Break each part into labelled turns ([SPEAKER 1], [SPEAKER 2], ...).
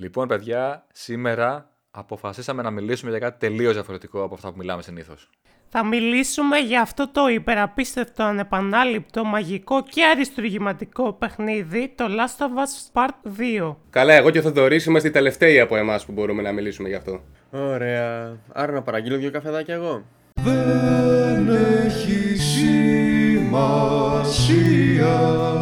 [SPEAKER 1] Λοιπόν, παιδιά, σήμερα αποφασίσαμε να μιλήσουμε για κάτι τελείως διαφορετικό από αυτά που μιλάμε συνήθως.
[SPEAKER 2] Θα μιλήσουμε για αυτό το υπεραπίστευτο, ανεπανάληπτο, μαγικό και αριστουργηματικό παιχνίδι, το Last of Us Part 2.
[SPEAKER 3] Καλά, εγώ και ο Θοδωρής είμαστε οι τελευταίοι από εμάς που μπορούμε να μιλήσουμε γι' αυτό.
[SPEAKER 4] Ωραία. Άρα να παραγγείλω 2 καφεδάκια εγώ.
[SPEAKER 5] Δεν έχει σημασία.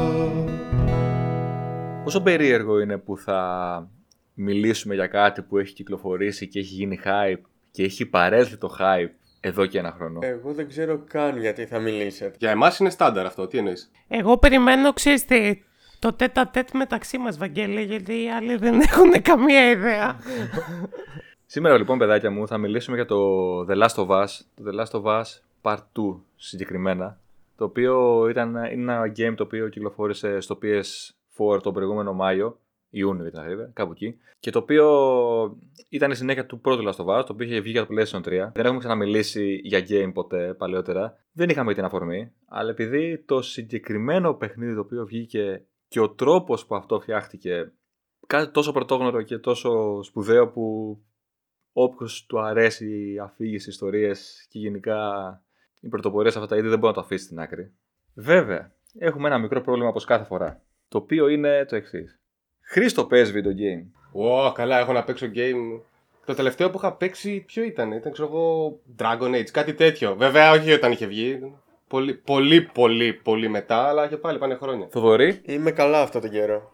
[SPEAKER 1] Πόσο περίεργο είναι που θα μιλήσουμε για κάτι που έχει κυκλοφορήσει και έχει γίνει hype και έχει παρέλθει το hype εδώ και ένα χρόνο.
[SPEAKER 4] Εγώ δεν ξέρω καν γιατί θα μιλήσετε.
[SPEAKER 3] Για εμάς είναι στάνταρ αυτό, τι εννοείς?
[SPEAKER 2] Εγώ περιμένω, ξέρεις τι, το τέτα-τέτ μεταξύ μας, Βαγγέλη, γιατί οι άλλοι δεν έχουν καμία ιδέα.
[SPEAKER 1] Σήμερα λοιπόν, παιδάκια μου, θα μιλήσουμε για το The Last of Us, το The Last of Us Part 2 συγκεκριμένα, το οποίο είναι ένα game το οποίο κυκλοφόρησε στο PS4 τον προηγούμενο Μάιο, Ιούνιο ήταν βέβαια, κάπου εκεί, και το οποίο ήταν η συνέχεια του πρώτου Last of Us, το οποίο είχε βγει για το PlayStation 3. Δεν έχουμε ξαναμιλήσει για game ποτέ παλαιότερα, δεν είχαμε την αφορμή, αλλά επειδή το συγκεκριμένο παιχνίδι το οποίο βγήκε και ο τρόπος που αυτό φτιάχτηκε, κάτι τόσο πρωτόγνωρο και τόσο σπουδαίο που όποιος του αρέσει η αφήγηση, ιστορίες και γενικά οι πρωτοπορίες σε αυτά τα είδη δεν μπορεί να το αφήσει στην άκρη. Βέβαια, έχουμε ένα μικρό πρόβλημα όπως κάθε φορά, το οποίο είναι το εξής. Χρήστο, παίζει video game?
[SPEAKER 3] Καλά, έχω να παίξω game. Το τελευταίο που είχα παίξει ποιο ήταν? Ξέρω εγώ, Dragon Age, κάτι τέτοιο. Βέβαια, όχι όταν είχε βγει. Πολύ μετά, αλλά και πάλι πάνε χρόνια.
[SPEAKER 1] Θοδωρή?
[SPEAKER 4] Είμαι καλά αυτό τον καιρό.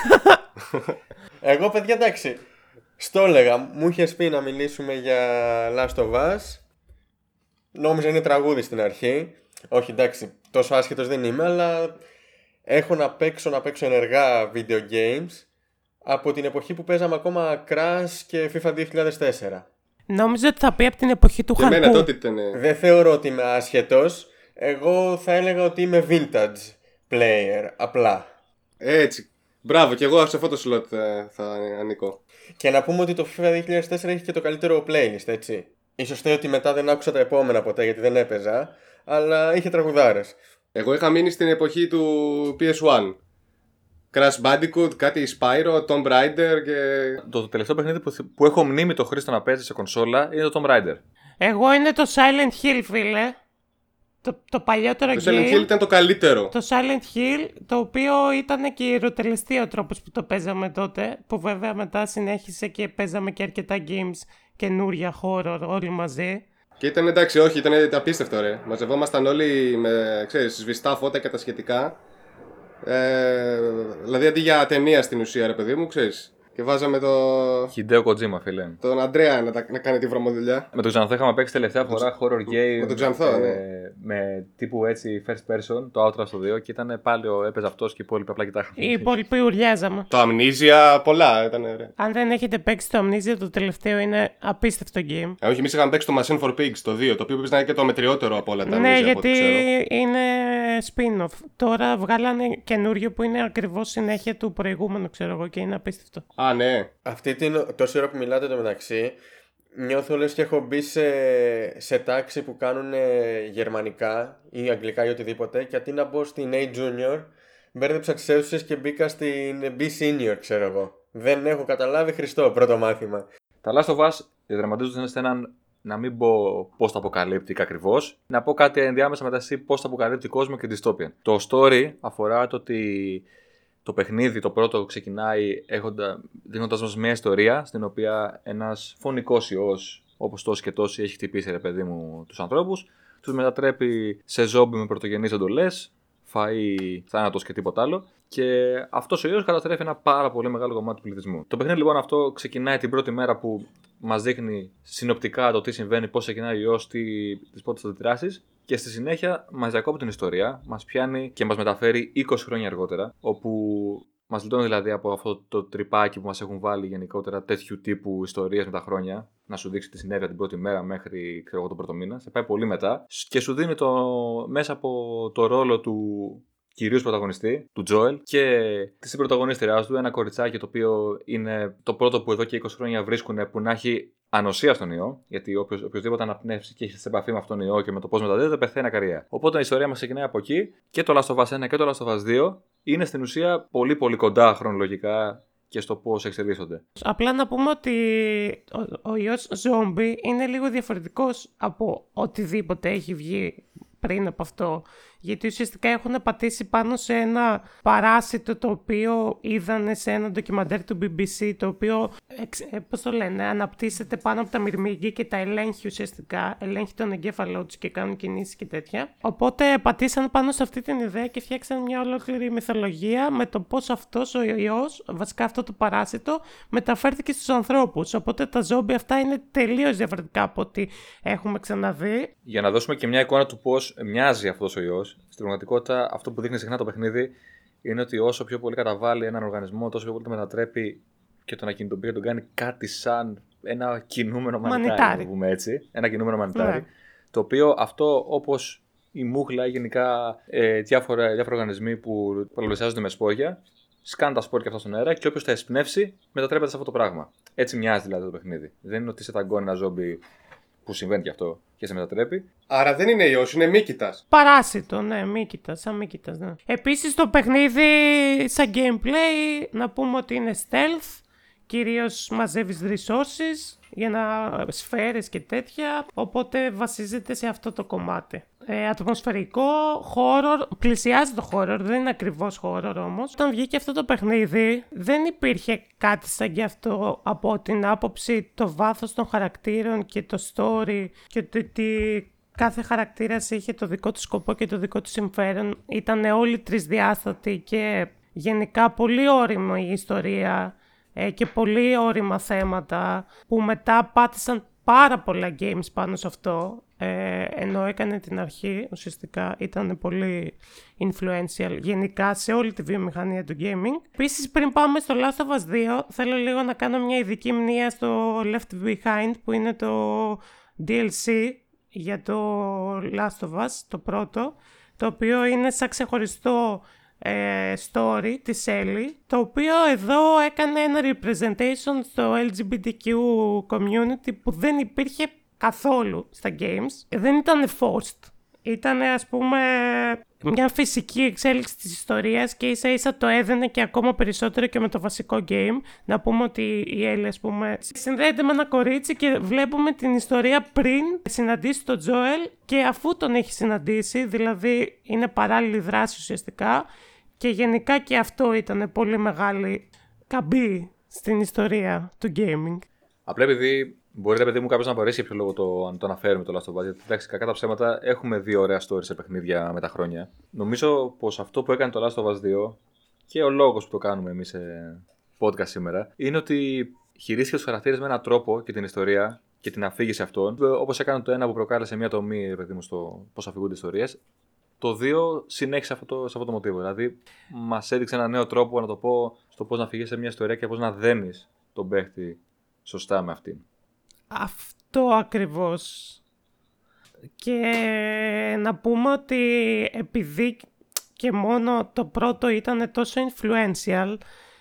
[SPEAKER 4] Εγώ, παιδιά, εντάξει. Στο έλεγα, μου είχες πει να μιλήσουμε για Last of Us. Νόμιζα είναι τραγούδι στην αρχή. Όχι, εντάξει, τόσο άσχετος δεν είμαι, αλλά έχω να παίξω ενεργά video games από την εποχή που παίζαμε ακόμα Crash και FIFA 2004.
[SPEAKER 2] Νόμιζα ότι θα πει από την εποχή του
[SPEAKER 3] Και εμένα
[SPEAKER 2] Χαρκού.
[SPEAKER 3] τότε ήταν.
[SPEAKER 4] Δεν θεωρώ ότι είμαι άσχετος. Εγώ θα έλεγα ότι είμαι vintage player, απλά.
[SPEAKER 3] Έτσι. Μπράβο, και εγώ σε αυτό το slot θα ανήκω.
[SPEAKER 4] Και να πούμε ότι το FIFA 2004 έχει και το καλύτερο playlist, έτσι. Ίσως θέλει ότι μετά δεν άκουσα τα επόμενα ποτέ γιατί δεν έπαιζα, αλλά είχε τραγουδάρες.
[SPEAKER 3] Εγώ είχα μείνει στην εποχή του PS1. Crash Bandicoot, κάτι Spyro, Tomb Raider και...
[SPEAKER 1] Το τελευταίο παιχνίδι που έχω μνήμη το Χρήστο να παίζει σε κονσόλα είναι το Tomb Raider.
[SPEAKER 2] Εγώ είναι το Silent Hill, φίλε. Το παλιότερο
[SPEAKER 3] Το
[SPEAKER 2] game.
[SPEAKER 3] Silent Hill ήταν το καλύτερο.
[SPEAKER 2] Το Silent Hill, το οποίο ήταν και ιεροτελεστή ο τρόπος που το παίζαμε τότε, που βέβαια μετά συνέχισε και παίζαμε και αρκετά games καινούρια horror όλοι μαζί.
[SPEAKER 3] Και ήταν εντάξει, όχι, ήταν απίστευτο ρε. Μαζευόμασταν όλοι με, ξέρεις, σβηστά φώτα και τα σχετικά. Δηλαδή αντί για ταινία στην ουσία ρε παιδί μου, ξέρεις. Και βάζαμε
[SPEAKER 1] Hideo Kojima, φίλε.
[SPEAKER 3] τον Αντρέα να κάνει τη βρωμοδουλειά.
[SPEAKER 1] Με τον Ξανθό είχαμε παίξει τελευταία φορά horror game.
[SPEAKER 3] Με τον Ξανθό, ναι.
[SPEAKER 1] Με τύπου έτσι first person, το Outlast στο 2, και ήταν πάλι έπαιζε αυτός και οι υπόλοιποι απλά κοιτάχαμε.
[SPEAKER 2] Οι υπόλοιποι ουριάζαμε.
[SPEAKER 3] Το Amnesia, πολλά ήταν ρε.
[SPEAKER 2] Αν δεν έχετε παίξει το Amnesia, το τελευταίο είναι απίστευτο game.
[SPEAKER 3] Όχι, εμείς είχαμε παίξει το Machine for Pigs το 2, το οποίο πρέπει να είναι και το μετριότερο από όλα τα
[SPEAKER 2] Ναι,
[SPEAKER 3] Amnesia, από ό,τι
[SPEAKER 2] γιατί
[SPEAKER 3] ξέρω.
[SPEAKER 2] είναι spin-off. Τώρα βγάλανε καινούριο που είναι ακριβώς συνέχεια του προηγούμενου, ξέρω εγώ, και είναι απίστευτο.
[SPEAKER 3] Α, ναι.
[SPEAKER 4] Αυτή την τόση ώρα που μιλάτε το μεταξύ, νιώθω λες και έχω μπει σε τάξη που κάνουν γερμανικά ή αγγλικά ή οτιδήποτε, και αντί να μπω στην A Junior, μπέρδεψα τις αίθουσες και μπήκα στην B Senior, ξέρω εγώ. Δεν έχω καταλάβει, Χριστό, πρώτο μάθημα.
[SPEAKER 1] Τα Last of Us διαδραματίζονται σε έναν, να μην πω πώς το αποκαλύπτει ακριβώς, να πω κάτι ενδιάμεσα μεταξύ πώς το αποκαλύπτει κόσμο και dystopian. Το story αφορά το ότι το παιχνίδι το πρώτο ξεκινάει δίνοντας μας μια ιστορία στην οποία ένας φωνικός ιός, όπως τόσοι και τόσοι, έχει χτυπήσει ρε παιδί μου τους ανθρώπους, τους μετατρέπει σε ζόμπι με πρωτογενείς εντολές, φαΐ, θάνατος και τίποτα άλλο, και αυτός ο ιός καταστρέφει ένα πάρα πολύ μεγάλο κομμάτι του πληθυσμού. Το παιχνίδι λοιπόν αυτό ξεκινάει την πρώτη μέρα που μας δείχνει συνοπτικά το τι συμβαίνει, πώς ξεκινάει ο ιός, τις πρώτες αντιδράσεις, και στη συνέχεια μας διακόπτει την ιστορία, μας πιάνει και μας μεταφέρει 20 χρόνια αργότερα, όπου μας λιτώνει δηλαδή από αυτό το τρυπάκι που μας έχουν βάλει γενικότερα τέτοιου τύπου ιστορίες με τα χρόνια, να σου δείξει τι συνέβη την πρώτη μέρα μέχρι τον πρώτο μήνα, σε πάει πολύ μετά και σου δίνει μέσα από το ρόλο του κυρίως πρωταγωνιστή, του Τζόελ, και τη συμπρωταγωνίστριά του, ένα κοριτσάκι το οποίο είναι το πρώτο που εδώ και 20 χρόνια βρίσκουν που να έχει ανοσία στον ιό, γιατί οποιοδήποτε αναπνεύσει και έχει σε επαφή με αυτόν τον ιό και με το πώς μεταδίδεται, πεθαίνει ακαρία. Οπότε η ιστορία μας ξεκινάει από εκεί, και το Last of Us 1 και το Last of Us 2 είναι στην ουσία πολύ πολύ κοντά χρονολογικά και στο πώς εξελίσσονται.
[SPEAKER 2] Απλά να πούμε ότι ο ιός zombie είναι λίγο διαφορετικός από οτιδήποτε έχει βγει πριν από αυτό. Γιατί ουσιαστικά έχουν πατήσει πάνω σε ένα παράσιτο το οποίο είδανε σε ένα ντοκιμαντέρ του BBC, το οποίο, πώς το λένε, αναπτύσσεται πάνω από τα μυρμήγκια και τα ελέγχει ουσιαστικά, ελέγχει τον εγκέφαλό τους και κάνουν κινήσεις και τέτοια. Οπότε πατήσαν πάνω σε αυτή την ιδέα και φτιάξαν μια ολόκληρη μυθολογία με το πώς αυτός ο ιός, βασικά αυτό το παράσιτο, μεταφέρθηκε στους ανθρώπους. Οπότε τα ζόμπι αυτά είναι τελείως διαφορετικά από ό,τι έχουμε ξαναδεί.
[SPEAKER 1] Για να δώσουμε και μια εικόνα του πώς μοιάζει αυτός ο ιός, στην πραγματικότητα αυτό που δείχνει συχνά το παιχνίδι είναι ότι όσο πιο πολύ καταβάλει έναν οργανισμό, τόσο πιο πολύ το μετατρέπει και τον ακινητοποιεί, τον κάνει κάτι σαν ένα κινούμενο μανιτάρι, να πούμε έτσι. Ένα κινούμενο μανιτάρι. Ναι. Το οποίο αυτό, όπως η μούχλα ή γενικά διάφοροι οργανισμοί που πολλαπλασιάζονται με σπόρια, σκάνε τα σπόρια και αυτά στον αέρα και όποιος τα εσπνεύσει μετατρέπεται σε αυτό το πράγμα. Έτσι μοιάζει δηλαδή το παιχνίδι. Δεν είναι ότι σε ταγκώνει ένα ζόμπι που συμβαίνει και αυτό και σε μετατρέπει.
[SPEAKER 3] Άρα δεν είναι ιός, είναι μύκητας.
[SPEAKER 2] Παράσιτο, ναι, μύκητας, σαν μύκητας, ναι. Επίσης το παιχνίδι σαν gameplay να πούμε ότι είναι stealth, κυρίως μαζεύεις resources για να σφαίρες και τέτοια, οπότε βασίζεται σε αυτό το κομμάτι. Ατμοσφαιρικό, horror, πλησιάζει το horror, δεν είναι ακριβώς horror όμως. Όταν βγήκε αυτό το παιχνίδι δεν υπήρχε κάτι σαν γι' αυτό από την άποψη το βάθος των χαρακτήρων και το story και το ότι κάθε χαρακτήρας είχε το δικό του σκοπό και το δικό του συμφέρον. Ήταν όλοι τρισδιάστατοι και γενικά πολύ όριμη η ιστορία και πολύ όριμα θέματα που μετά πάτησαν πάρα πολλά games πάνω σε αυτό, ενώ έκανε την αρχή, ουσιαστικά ήταν πολύ influential γενικά σε όλη τη βιομηχανία του gaming. Επίσης πριν πάμε στο Last of Us 2 θέλω λίγο να κάνω μια ειδική μνήα στο Left Behind που είναι το DLC για το Last of Us, το πρώτο, το οποίο είναι σαν ξεχωριστό story της Ellie, το οποίο εδώ έκανε ένα representation στο LGBTQ community που δεν υπήρχε καθόλου στα games. Δεν ήταν forced. Ήταν ας πούμε μια φυσική εξέλιξη της ιστορίας και ίσα ίσα το έδαινε και ακόμα περισσότερο και με το βασικό game. Να πούμε ότι η Ellie ας πούμε συνδέεται με ένα κορίτσι και βλέπουμε την ιστορία πριν συναντήσει τον Joel και αφού τον έχει συναντήσει, δηλαδή είναι παράλληλη δράση ουσιαστικά και γενικά και αυτό ήταν πολύ μεγάλη καμπή στην ιστορία του gaming.
[SPEAKER 1] Απλά επειδή μπορεί, παιδί μου, κάποιος να απορρέσει για ποιο λόγο το αναφέρουμε το Last of Us. Γιατί εντάξει, κακά τα ψέματα, έχουμε δύο ωραία stories σε παιχνίδια με τα χρόνια. Νομίζω πως αυτό που έκανε το Last of Us 2 και ο λόγος που το κάνουμε εμείς σε podcast σήμερα είναι ότι χειρίστηκε τους χαρακτήρες με έναν τρόπο και την ιστορία και την αφήγηση αυτών. Όπως έκανε το ένα που προκάλεσε μια τομή, παιδί μου, στο πώς αφηγούνται ιστορίες. Το 2 συνέχισε σε αυτό το μοτίβο. Δηλαδή, μας έδειξε ένα νέο τρόπο, να το πω, στο πώς να αφηγήσει μια ιστορία και πώς να δένεις τον παίχτη σωστά με αυτήν.
[SPEAKER 2] Αυτό ακριβώς. Και να πούμε ότι επειδή και μόνο το πρώτο ήταν τόσο influential,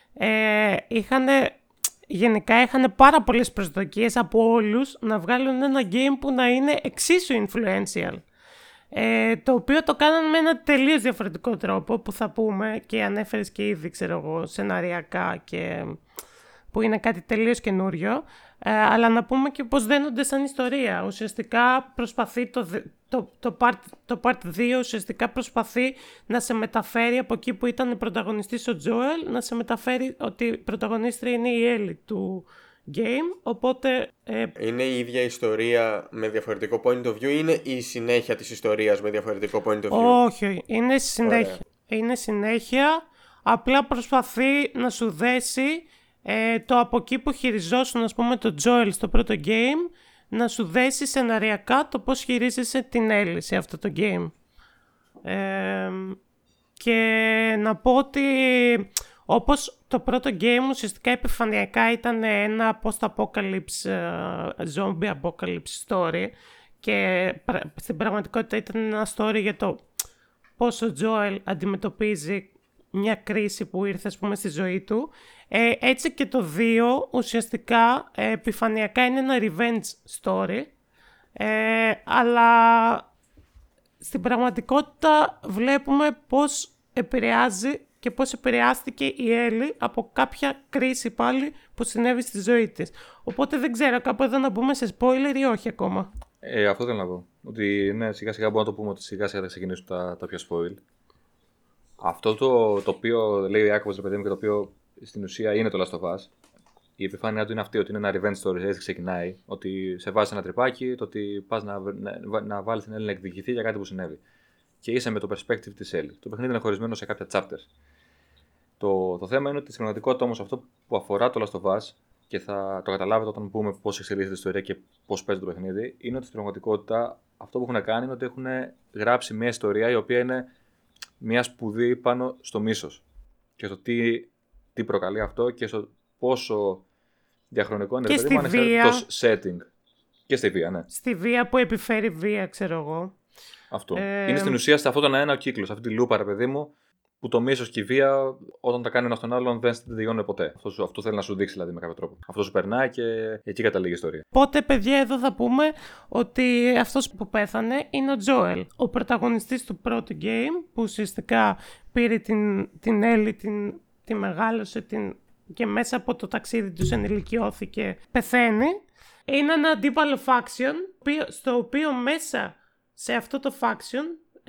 [SPEAKER 2] γενικά είχαν πάρα πολλές προσδοκίες από όλους να βγάλουν ένα game που να είναι εξίσου influential. Το οποίο το κάνανε με ένα τελείως διαφορετικό τρόπο που θα πούμε και ανέφερες και ήδη, ξέρω εγώ, σεναριακά και που είναι κάτι τελείως καινούριο, αλλά να πούμε και πώς δένονται σαν ιστορία. Ουσιαστικά προσπαθεί το part 2 ουσιαστικά προσπαθεί να σε μεταφέρει από εκεί που ήταν πρωταγωνιστής ο Joel, να σε μεταφέρει ότι η πρωταγωνίστρια είναι η Ellie του game, οπότε...
[SPEAKER 4] Είναι η ίδια ιστορία με διαφορετικό point of view ή είναι η συνέχεια της ιστορίας με διαφορετικό point of view?
[SPEAKER 2] Όχι, είναι συνέχεια. Ωραία. Είναι συνέχεια, απλά προσπαθεί να σου δέσει το από εκεί που χειριζόσουν, ας πούμε, το Joel στο πρώτο game, να σου δέσει σεναριακά το πώς χειρίζεσαι την Ellie σε αυτό το game. Και να πω ότι όπως το πρώτο game ουσιαστικά επιφανειακά ήταν ένα post-apocalypse, zombie apocalypse story και στην πραγματικότητα ήταν ένα story για το πώς ο Joel αντιμετωπίζει μια κρίση που ήρθε, ας πούμε, στη ζωή του. Έτσι και το 2 ουσιαστικά επιφανειακά είναι ένα revenge story, αλλά στην πραγματικότητα βλέπουμε πώς επηρεάζει και πώς επηρεάστηκε η Έλλη από κάποια κρίση πάλι που συνέβη στη ζωή της. Οπότε δεν ξέρω, κάπου εδώ να μπούμε σε spoiler ή όχι ακόμα.
[SPEAKER 1] Αυτό θέλω να πω. Ότι ναι, σιγά σιγά μπορούμε να το πούμε ότι σιγά σιγά θα ξεκινήσουν τα πιο spoil. Αυτό το οποίο λέει ο Ιάκωβος, ρε παιδί μου, και το οποίο στην ουσία είναι το Last of Us. Η επιφάνειά του είναι αυτή, ότι είναι ένα revenge story, έτσι ξεκινάει. Ότι σε βάζει ένα τρυπάκι, το ότι πας να βάλεις την Έλλη να εκδικηθεί για κάτι που συνέβη. Και είσαι με το perspective της Έλλη. Το παιχνίδι είναι χωρισμένο σε κάποια chapters. Το θέμα είναι ότι στην πραγματικότητα όμως αυτό που αφορά το Last of Us, και θα το καταλάβετε όταν πούμε πώς εξελίσσεται η ιστορία και πώς παίζει το παιχνίδι, είναι ότι στην πραγματικότητα αυτό που έχουν κάνει είναι ότι έχουν γράψει μια ιστορία η οποία είναι μια σπουδή πάνω στο μίσος. Και στο τι προκαλεί αυτό και στο πόσο διαχρονικό είναι,
[SPEAKER 2] και
[SPEAKER 1] το setting. Και στη βία, ναι.
[SPEAKER 2] Στη βία που επιφέρει βία, ξέρω εγώ.
[SPEAKER 1] Αυτό. Είναι στην ουσία σε αυτόν τον ένα ο κύκλος, αυτή τη λούπα, ρε παιδί μου, που το μίσος και η βία, όταν τα κάνει ένα στον άλλον, δεν τελειώνουν ποτέ. Αυτό θέλει να σου δείξει, δηλαδή, με κάποιο τρόπο. Αυτό σου περνάει και εκεί καταλήγει η ιστορία.
[SPEAKER 2] Οπότε, παιδιά, εδώ θα πούμε ότι αυτός που πέθανε είναι ο Τζόελ, ο πρωταγωνιστής του πρώτου game, που ουσιαστικά πήρε την Έλλη, τη μεγάλωσε, και μέσα από το ταξίδι τους ενηλικιώθηκε, πεθαίνει. Είναι ένα αντίπαλο faction, στο οποίο μέσα σε αυτό το faction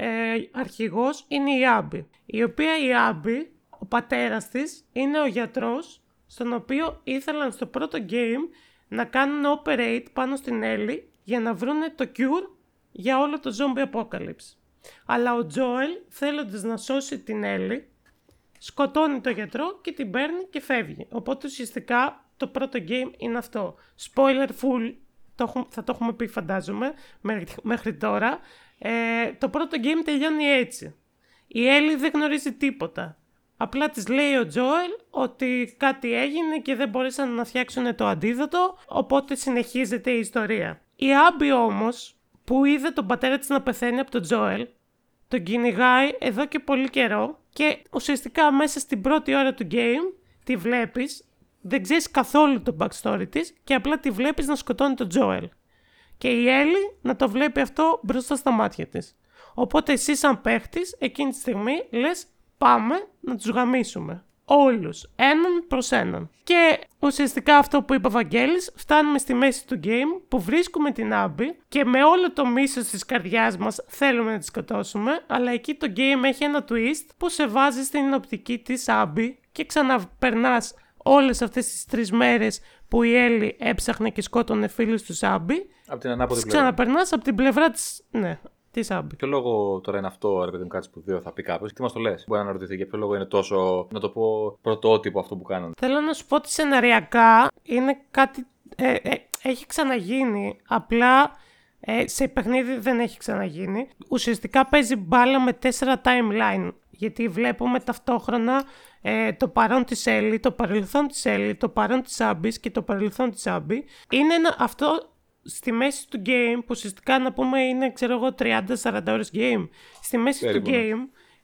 [SPEAKER 2] αρχηγός είναι η Άμπη. Η οποία η Άμπη, ο πατέρας της, είναι ο γιατρός, στον οποίο ήθελαν στο πρώτο game να κάνουν operate πάνω στην Έλλη για να βρούνε το cure για όλο το zombie apocalypse. Αλλά ο Τζόελ, θέλοντας να σώσει την Έλλη, σκοτώνει το γιατρό και την παίρνει και φεύγει. Οπότε ουσιαστικά το πρώτο game είναι αυτό. Spoiler full, θα το έχουμε πει φαντάζομαι μέχρι τώρα. Το πρώτο game τελειώνει έτσι. Η Έλλη δεν γνωρίζει τίποτα. Απλά της λέει ο Τζόελ ότι κάτι έγινε και δεν μπορέσαν να φτιάξουν το αντίδοτο, οπότε συνεχίζεται η ιστορία. Η Άμπη όμως, που είδε τον πατέρα της να πεθαίνει από τον Τζόελ, τον κυνηγάει εδώ και πολύ καιρό και ουσιαστικά μέσα στην πρώτη ώρα του game τη βλέπεις, δεν ξέρεις καθόλου το backstory της και απλά τη βλέπεις να σκοτώνει τον Τζόελ. Και η Έλλη να το βλέπει αυτό μπροστά στα μάτια της. Οπότε εσύ σαν παίχτης εκείνη τη στιγμή λες πάμε να τους γαμίσουμε. Όλους, έναν προς έναν. Και ουσιαστικά αυτό που είπε ο Βαγγέλης, φτάνουμε στη μέση του game που βρίσκουμε την Άμπη και με όλο το μίσος της καρδιάς μας θέλουμε να τη σκοτώσουμε, αλλά εκεί το game έχει ένα twist που σε βάζει στην οπτική της Άμπη και ξαναπερνάς όλες αυτές τις 3 μέρες που η Έλλη έψαχνε και σκότωνε φίλους του Άμπη.
[SPEAKER 1] Από την ανάποδη πλευρά.
[SPEAKER 2] Ξαναπερνάς από την πλευρά της, ναι, της Άμπη.
[SPEAKER 1] Ποιο λόγο τώρα είναι αυτό, ρε παιδί μου, κάτι σπουδαίο, θα πει κάποιος. Τι μας το λες. Μπορεί να αναρωτηθεί για ποιο λόγο είναι τόσο, να το πω, πρωτότυπο αυτό που κάνανε.
[SPEAKER 2] Θέλω να σου πω ότι σεναριακά είναι κάτι. Έχει ξαναγίνει. Απλά σε παιχνίδι δεν έχει ξαναγίνει. Ουσιαστικά παίζει μπάλα με 4 timeline. Γιατί βλέπουμε ταυτόχρονα το παρόν της Έλλη, το παρελθόν της Έλλη, το παρόν της Άμπης και το παρελθόν της Άμπη. Είναι αυτό στη μέση του game, που ουσιαστικά να πούμε είναι, ξέρω εγώ, 30-40 ώρες game. Στη μέση του game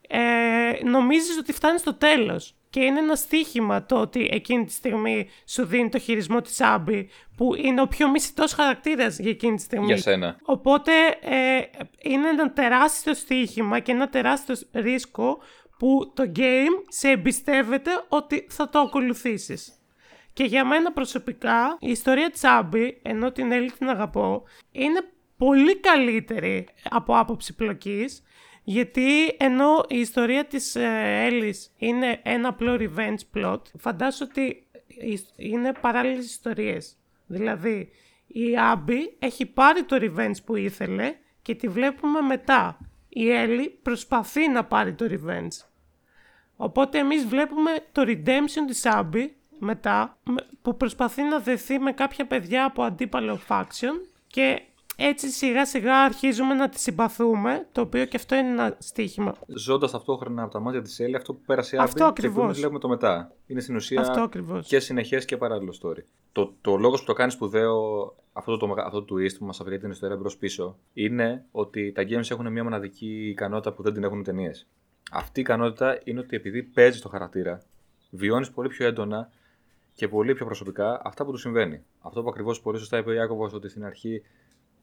[SPEAKER 2] νομίζεις ότι φτάνει στο τέλος. Και είναι ένα στοίχημα το ότι εκείνη τη στιγμή σου δίνει το χειρισμό της Άμπη, που είναι ο πιο μισητός χαρακτήρας για εκείνη τη στιγμή.
[SPEAKER 1] Για σένα.
[SPEAKER 2] Οπότε είναι ένα τεράστιο στοίχημα και ένα τεράστιο ρίσκο που το game σε εμπιστεύεται ότι θα το ακολουθήσεις. Και για μένα προσωπικά η ιστορία της Άμπη, ενώ την Έλλη την αγαπώ, είναι πολύ καλύτερη από άποψη πλοκής. Γιατί ενώ η ιστορία της Έλλης είναι ένα απλό revenge plot, φαντάσου ότι είναι παράλληλες ιστορίες. Δηλαδή, η Άμπη έχει πάρει το revenge που ήθελε και τη βλέπουμε μετά. Η Έλλη προσπαθεί να πάρει το revenge. Οπότε εμείς βλέπουμε το redemption της Άμπη μετά, που προσπαθεί να δεθεί με κάποια παιδιά από αντίπαλο faction και έτσι σιγά σιγά αρχίζουμε να τη συμπαθούμε, το οποίο και αυτό είναι ένα στοίχημα.
[SPEAKER 1] Ζώντας ταυτόχρονα από τα μάτια της Έλλη αυτό που πέρασε η Άμπη και που βλέπουμε το μετά. Είναι στην ουσία και συνεχές και παράλληλο story. Το λόγος που το κάνει σπουδαίο αυτό το twist που μας αφαιρεί την ιστορία μπρος πίσω είναι ότι τα games έχουν μια μοναδική ικανότητα που δεν την έχουν οι ταινίες. Αυτή η ικανότητα είναι ότι επειδή παίζεις το χαρακτήρα, βιώνεις πολύ πιο έντονα και πολύ πιο προσωπικά αυτά που του συμβαίνει. Αυτό που ακριβώς πολύ σωστά είπε ο Ιάκωβος, ότι στην αρχή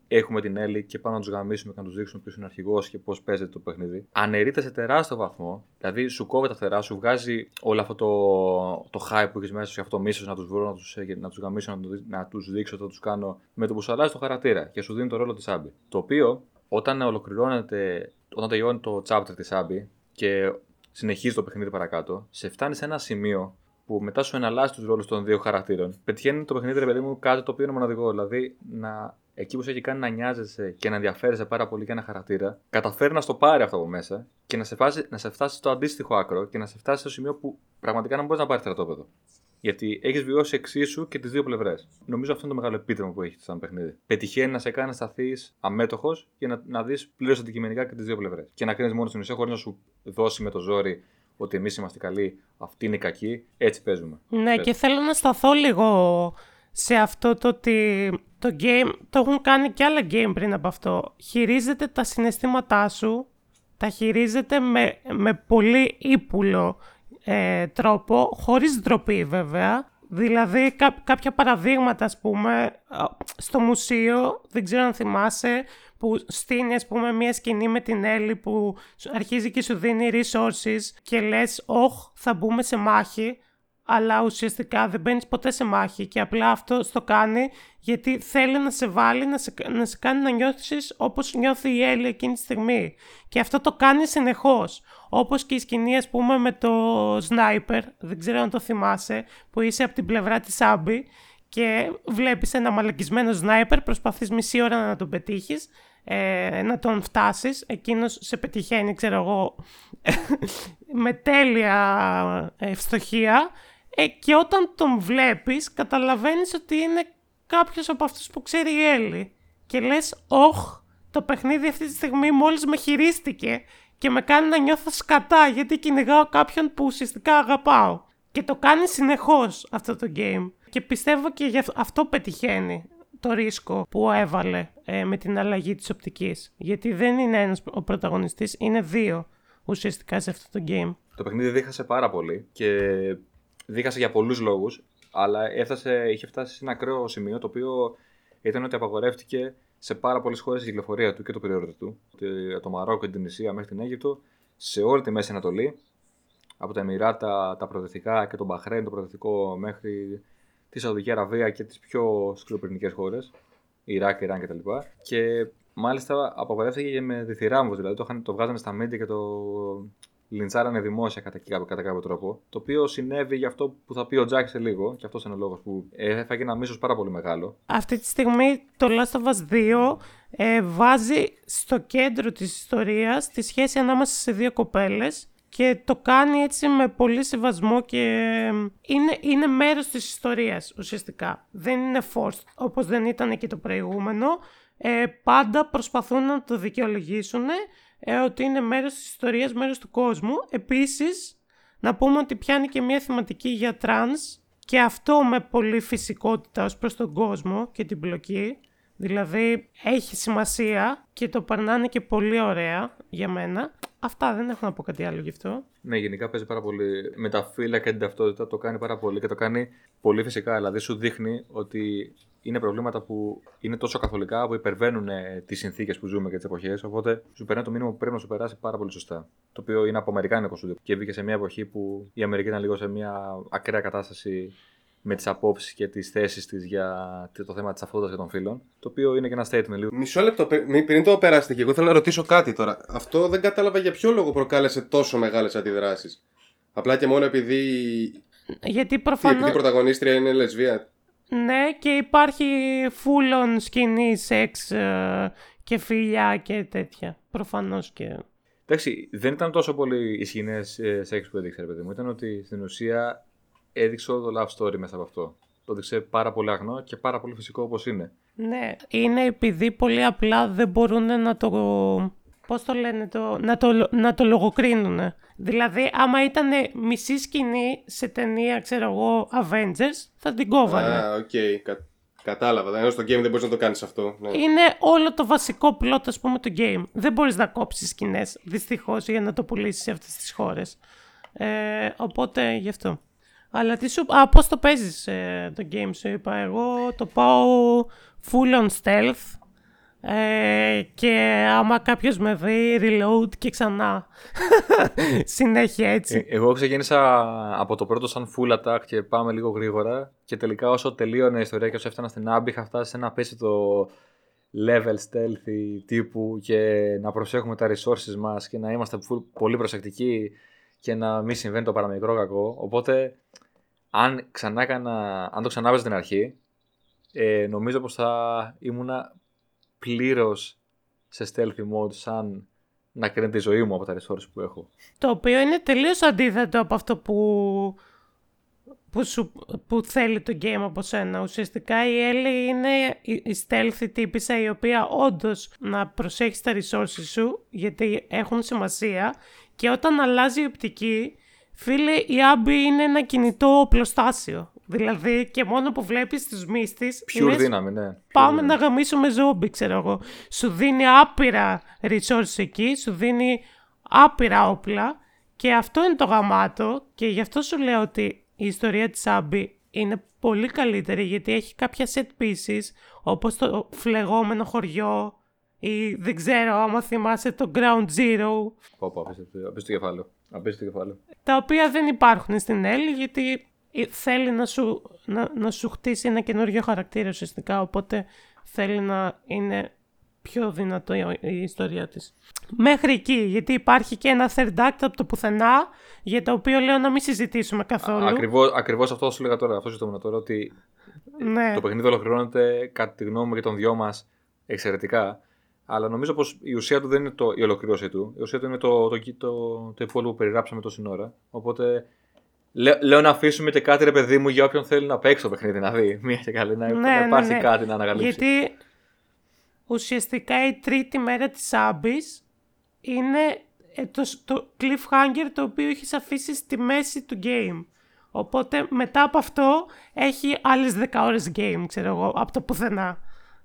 [SPEAKER 1] έχουμε την Έλλη και πάμε να τους γαμίσουμε και να τους δείξουμε ποιος είναι ο αρχηγός και πώς παίζεται το παιχνίδι. Αναιρείται σε τεράστιο βαθμό, δηλαδή σου κόβει τα φτερά, σου βγάζει όλο αυτό το hype που έχεις μέσα σου, αυτό το μίσος να τους βρω, να τους γαμίσω, να τους δείξω, να τους κάνω, με το που σου αλλάζει το χαρακτήρα και σου δίνει το ρόλο της Άμπη. Το οποίο όταν ολοκληρώνεται, όταν τελειώνει το chapter της Άμπη και συνεχίζει το παιχνίδι παρακάτω, σε φτάνει σε ένα σημείο που μετά σου εναλλάσσει τους ρόλους των δύο χαρακτήρων. Πετυχαίνει το παιχνίδι, ρε παιδί μου, κάτι το οποίο είναι μοναδικό. Δηλαδή, εκεί που σε έχει κάνει να νοιάζεσαι και να ενδιαφέρεσαι πάρα πολύ για ένα χαρακτήρα, καταφέρει να στο πάρει αυτό από μέσα και να σε φτάσει στο αντίστοιχο άκρο και να σε φτάσει στο σημείο που πραγματικά να μπορεί να πάρει στρατόπεδο. Γιατί έχει βιώσει εξίσου και τις δύο πλευρές. Νομίζω αυτό είναι το μεγάλο επίτευγμα που έχει σαν παιχνίδι. Πετυχαίνει να σε κάνει να σταθεί αμέτωχος και να δεις πλήρως αντικειμενικά και τις δύο πλευρές. Και να κρίνεις μόνο στην ουσία χωρίς να σου δώσει με το ζόρι ότι εμείς είμαστε καλοί, αυτοί είναι κακοί, έτσι παίζουμε.
[SPEAKER 2] Ναι, και θέλω να σταθώ λίγο σε αυτό το ότι το game, το έχουν κάνει και άλλα game πριν από αυτό. Χειρίζεται τα συναισθήματά σου, τα χειρίζεται με πολύ ύπουλο τρόπο, χωρίς ντροπή βέβαια. Δηλαδή κάποια παραδείγματα, ας πούμε, στο μουσείο, δεν ξέρω αν θυμάσαι, που στείνει, ας πούμε, μια σκηνή με την Έλλη που αρχίζει και σου δίνει resources και λες θα μπούμε σε μάχη, αλλά ουσιαστικά δεν μπαίνεις ποτέ σε μάχη και απλά αυτό το κάνει γιατί θέλει να σε βάλει, να σε κάνει να νιώθεις όπως νιώθει η Έλλη εκείνη τη στιγμή. Και αυτό το κάνει συνεχώς. Όπως και η σκηνή, ας πούμε, με το sniper, δεν ξέρω αν το θυμάσαι, που είσαι από την πλευρά της Άμπη και βλέπεις ένα μαλακισμένο sniper, προσπαθείς μισή ώρα να τον πετύχεις, να τον φτάσεις, εκείνος σε πετυχαίνει, ξέρω εγώ, με τέλεια ευστοχία, και όταν τον βλέπεις καταλαβαίνεις ότι είναι κάποιος από αυτούς που ξέρει η Έλλη και λες το παιχνίδι αυτή τη στιγμή μόλις με χειρίστηκε και με κάνει να νιώθω σκατά γιατί κυνηγάω κάποιον που ουσιαστικά αγαπάω. Και το κάνει συνεχώς αυτό το game. Και πιστεύω και γι' αυτό πετυχαίνει το ρίσκο που έβαλε με την αλλαγή της οπτικής. Γιατί δεν είναι ένας ο πρωταγωνιστής, είναι δύο ουσιαστικά σε αυτό το game.
[SPEAKER 1] Το παιχνίδι δίχασε πάρα πολύ και δίχασε για πολλούς λόγους, αλλά είχε φτάσει σε ένα ακραίο σημείο το οποίο ήταν ότι απαγορεύτηκε σε πάρα πολλές χώρες η κυκλοφορία του και το περιόριστο του. Το Μαρόκο, την Τινησία μέχρι την Αίγυπτο, σε όλη τη Μέση Ανατολή, από τα Εμιράτα, τα προοδευτικά και τον Μπαχρέιν, το προοδευτικό, μέχρι τη Σαουδική Αραβία και τις πιο σκληροπυρηνικές χώρες, Ιράκ, Ιράν κτλ. Και μάλιστα απαγορεύτηκε και με διθυράμβους, δηλαδή το βγάζανε στα media και το λιντσάρανε δημόσια κατά κάποιο τρόπο. Το οποίο συνέβη για αυτό που θα πει ο Τζάκ σε λίγο, και αυτός είναι ο λόγος που έφαγε ένα μίσος πάρα πολύ μεγάλο.
[SPEAKER 2] Αυτή τη στιγμή το Last of Us 2 βάζει στο κέντρο της ιστορίας τη σχέση ανάμεσα σε δύο κοπέλες και το κάνει έτσι με πολύ σεβασμό και είναι μέρος της ιστορίας ουσιαστικά. Δεν είναι forced όπως δεν ήταν και το προηγούμενο. Πάντα προσπαθούν να το δικαιολογήσουν ότι είναι μέρος της ιστορίας, μέρος του κόσμου. Επίσης, να πούμε ότι πιάνει και μια θεματική για τρανς και αυτό με πολύ φυσικότητα ως προς τον κόσμο και την πλοκή. Δηλαδή, έχει σημασία και το περνάνε και πολύ ωραία για μένα. Αυτά, δεν έχω να πω κάτι άλλο γι' αυτό.
[SPEAKER 1] Ναι, γενικά παίζει πάρα πολύ με τα φύλλα και την ταυτότητα, το κάνει πάρα πολύ και το κάνει πολύ φυσικά. Δηλαδή, σου δείχνει ότι είναι προβλήματα που είναι τόσο καθολικά που υπερβαίνουν τις συνθήκες που ζούμε και τις εποχές. Οπότε σου περνάει το μήνυμα που πρέπει να σου περάσει πάρα πολύ σωστά. Το οποίο είναι από αμερικάνικο στούντιο και βγήκε σε μια εποχή που η Αμερική ήταν λίγο σε μια ακραία κατάσταση με τις απόψεις και τις θέσεις της για το θέμα της ταυτότητας και των φύλων. Το οποίο είναι και ένα statement λίγο.
[SPEAKER 3] Μισό λεπτό, πριν το περάσετε και εγώ θέλω να ρωτήσω κάτι τώρα. Αυτό δεν κατάλαβα για ποιο λόγο προκάλεσε τόσο μεγάλες αντιδράσεις. Απλά και μόνο επειδή.
[SPEAKER 2] Γιατί προφανώς.
[SPEAKER 3] Επειδή η πρωταγωνίστρια είναι λεσβία.
[SPEAKER 2] Ναι, και υπάρχει full-on σκηνή σεξ και φιλιά και τέτοια. Προφανώς και.
[SPEAKER 1] Εντάξει, δεν ήταν τόσο πολύ οι σκηνές σεξ που έδειξε, ρε παιδί μου. Ήταν ότι στην ουσία έδειξε όλο το love story μέσα από αυτό. Το έδειξε πάρα πολύ αγνό και πάρα πολύ φυσικό όπως είναι.
[SPEAKER 2] Ναι, είναι επειδή πολύ απλά δεν μπορούν να το. Πώς το λένε, να το λογοκρίνουν. Δηλαδή, άμα ήταν μισή σκηνή σε ταινία, ξέρω εγώ, Avengers, θα την κόβανε.
[SPEAKER 3] Οκ. Κατάλαβα. Ενώ στο game δεν μπορείς να το κάνεις αυτό. Ναι.
[SPEAKER 2] Είναι όλο το βασικό plot, ας πούμε, του game. Δεν μπορείς να κόψεις σκηνές, δυστυχώς, για να το πουλήσεις σε αυτές τις χώρες. Οπότε, γι' αυτό. Αλλά πώς το παίζεις το game, σου είπα. Εγώ το πάω full on stealth. Και άμα κάποιος με δει, reload και ξανά. Συνέχεια έτσι.
[SPEAKER 1] Εγώ ξεκίνησα από το πρώτο σαν full attack και πάμε λίγο γρήγορα. Και τελικά όσο τελείωνε η ιστορία και όσο έφτανα στην Abbey, είχα φτάσει σε ένα απέσιτο level stealthy τύπου και να προσέχουμε τα resources μας και να είμαστε πολύ προσεκτικοί και να μην συμβαίνει το παραμικρό κακό. Οπότε, αν το ξανά έπαιζα στην αρχή, νομίζω πως θα ήμουνα πλήρως σε stealthy mode, σαν να κρίνει τη ζωή μου από τα resources που έχω.
[SPEAKER 2] Το οποίο είναι τελείως αντίθετο από αυτό που θέλει το game από σένα. Ουσιαστικά η Ellie είναι η stealthy τύπισσα, η οποία όντως να προσέχεις τα resources σου, γιατί έχουν σημασία, και όταν αλλάζει η οπτική, φίλε, η Abby είναι ένα κινητό οπλοστάσιο. Δηλαδή, και μόνο που βλέπεις τους μύστης,
[SPEAKER 1] Pure δύναμη, ναι.
[SPEAKER 2] Πάμε να γαμίσουμε ζόμπι, ξέρω εγώ. Σου δίνει άπειρα resources εκεί, σου δίνει άπειρα όπλα, και αυτό είναι το γαμάτο, και γι' αυτό σου λέω ότι η ιστορία της Abby είναι πολύ καλύτερη, γιατί έχει κάποια set pieces, όπως το φλεγόμενο χωριό, ή δεν ξέρω άμα θυμάσαι το Ground Zero.
[SPEAKER 1] Απίστευτο κεφάλαιο.
[SPEAKER 2] Τα οποία δεν υπάρχουν στην Ellie, γιατί θέλει να σου χτίσει ένα καινούριο χαρακτήρα ουσιαστικά, οπότε θέλει να είναι πιο δυνατό η ιστορία της. Μέχρι εκεί, γιατί υπάρχει και ένα third act από το πουθενά, για το οποίο λέω να μην συζητήσουμε καθόλου.
[SPEAKER 1] Ακριβώς αυτό σου λέγα τώρα, αυτό ζητούμενο τώρα, ότι
[SPEAKER 2] ναι.
[SPEAKER 1] Το παιχνίδι ολοκληρώνεται, κατά τη γνώμη μου και των δυο μας, εξαιρετικά. Αλλά νομίζω πως η ουσία του δεν είναι η ολοκλήρωσή του. Η ουσία του είναι το υπόλοιπο που περιγράψαμε τόση ώρα. Οπότε λέω να αφήσουμε και κάτι, ρε παιδί μου, για όποιον θέλει να παίξει το παιχνίδι, να δει. Μία και καλή, να υπάρχει κάτι να ανακαλύψει.
[SPEAKER 2] Γιατί ουσιαστικά η τρίτη μέρα της Abyss είναι το cliffhanger το οποίο έχεις αφήσει στη μέση του game. Οπότε μετά από αυτό έχει άλλες 10 ώρες game, ξέρω εγώ, από το πουθενά.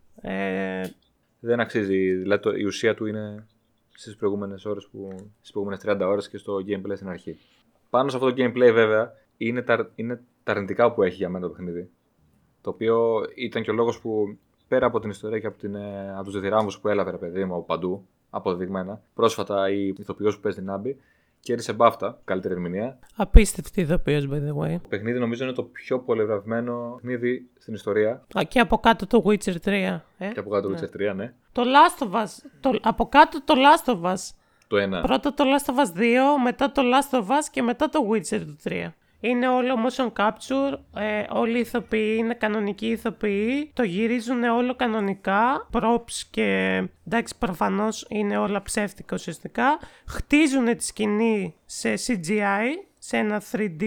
[SPEAKER 1] Δεν αξίζει, δηλαδή η ουσία του είναι στις προηγούμενες 30 ώρες και στο gameplay στην αρχή. Πάνω σε αυτό το gameplay βέβαια είναι τα αρνητικά που έχει για μένα το παιχνίδι. Το οποίο ήταν και ο λόγος που πέρα από την ιστορία και από τους διδυράμούς που έλαβε, ρε παιδί μου, από παντού, αποδεδειγμένα, πρόσφατα η ηθοποιός που παίζει την Abby κέρδισε BAFTA, καλύτερη ερμηνεία.
[SPEAKER 2] Απίστευτη ηθοποιός, by the way.
[SPEAKER 1] Το παιχνίδι νομίζω είναι το πιο πολυβραβευμένο παιχνίδι στην ιστορία.
[SPEAKER 2] Και από κάτω το Witcher 3.
[SPEAKER 1] Και από κάτω το Witcher 3, ναι.
[SPEAKER 2] Το Last of Us. Από κάτω το Last of Us.
[SPEAKER 1] Το 1.
[SPEAKER 2] Πρώτα το Last of Us 2, μετά το Last of Us και μετά το Witcher 3. Είναι όλο motion capture, όλοι οι ηθοποιοί είναι κανονικοί ηθοποιοί, το γυρίζουν όλο κανονικά, props και εντάξει προφανώς είναι όλα ψεύτικα ουσιαστικά. Χτίζουν τη σκηνή σε CGI, σε ένα 3D